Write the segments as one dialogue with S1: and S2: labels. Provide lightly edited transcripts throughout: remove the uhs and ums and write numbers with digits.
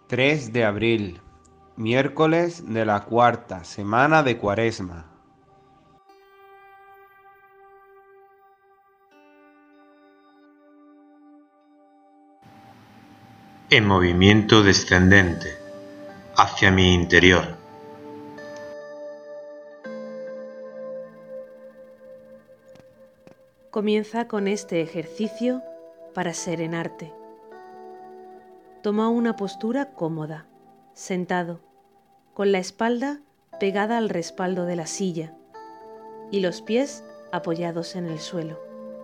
S1: 3 de abril, miércoles de la cuarta semana de Cuaresma.
S2: En movimiento descendente, hacia mi interior.
S3: Comienza con este ejercicio para serenarte. Toma una postura cómoda, sentado, con la espalda pegada al respaldo de la silla y los pies apoyados en el suelo.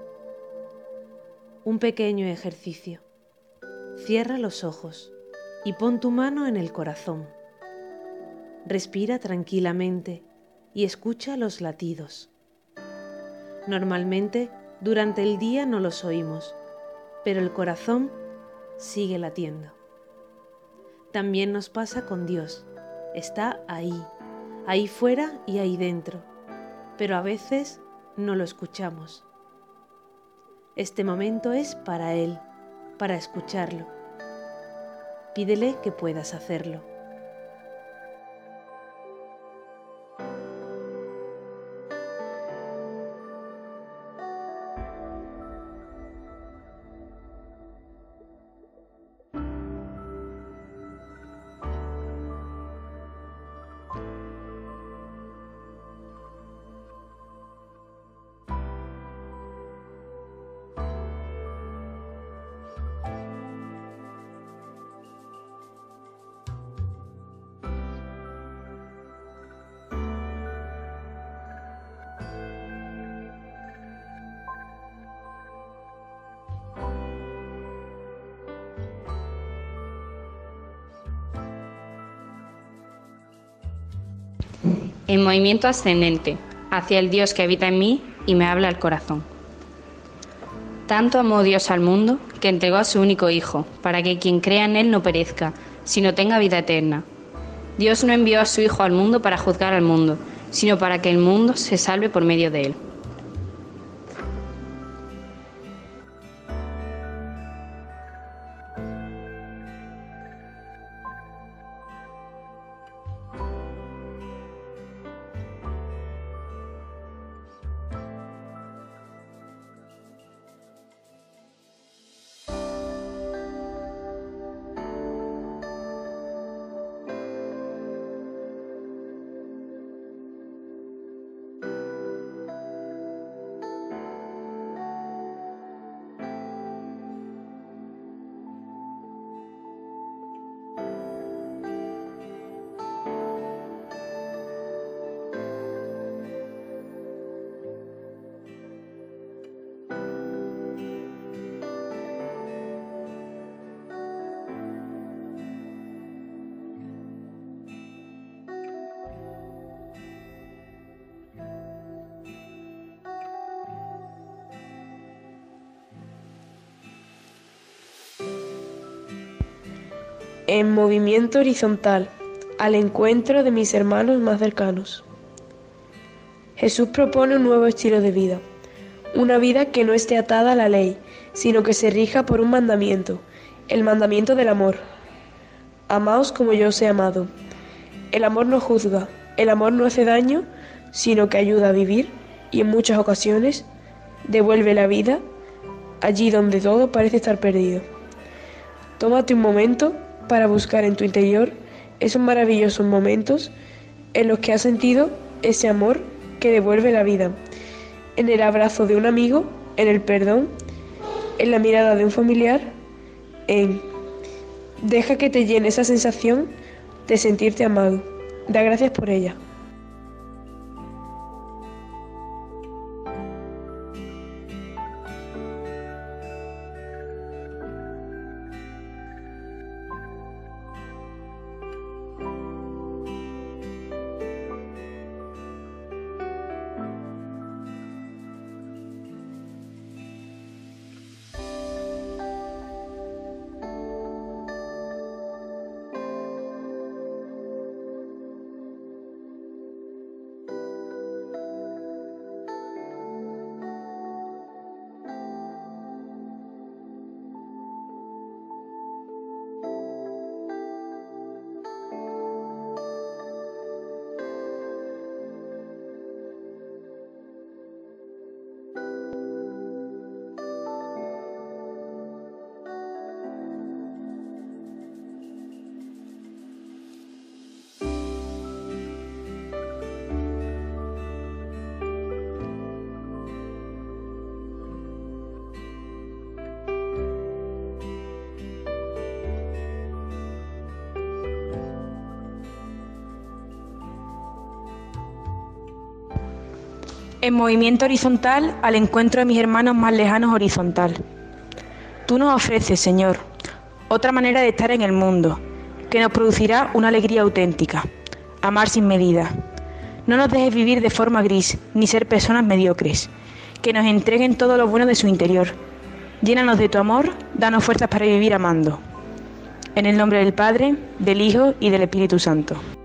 S3: Un pequeño ejercicio. Cierra los ojos y pon tu mano en el corazón. Respira tranquilamente y escucha los latidos. Normalmente, durante el día no los oímos, pero el corazón sigue latiendo. También nos pasa con Dios. Está ahí fuera y ahí dentro, pero a veces no lo escuchamos. Este momento es para Él, para escucharlo. Pídele que puedas hacerlo.
S4: En movimiento ascendente, hacia el Dios que habita en mí y me habla al corazón. Tanto amó Dios al mundo que entregó a su único Hijo, para que quien crea en Él no perezca, sino tenga vida eterna. Dios no envió a su Hijo al mundo para juzgar al mundo, sino para que el mundo se salve por medio de Él.
S5: En movimiento horizontal, al encuentro de mis hermanos más cercanos. Jesús propone un nuevo estilo de vida, una vida que no esté atada a la ley, sino que se rija por un mandamiento, el mandamiento del amor. Amaos como yo os he amado. El amor no juzga, el amor no hace daño, sino que ayuda a vivir y en muchas ocasiones devuelve la vida allí donde todo parece estar perdido. Tómate un momento para buscar en tu interior esos maravillosos momentos en los que has sentido ese amor que devuelve la vida, en el abrazo de un amigo, en el perdón, en la mirada de un familiar, deja que te llene esa sensación de sentirte amado. Da gracias por ella.
S6: En movimiento horizontal al encuentro de mis hermanos más lejanos horizontal. Tú nos ofreces, Señor, otra manera de estar en el mundo, que nos producirá una alegría auténtica, amar sin medida. No nos dejes vivir de forma gris, ni ser personas mediocres, que nos entreguen todo lo bueno de su interior. Llénanos de tu amor, danos fuerzas para vivir amando. En el nombre del Padre, del Hijo y del Espíritu Santo.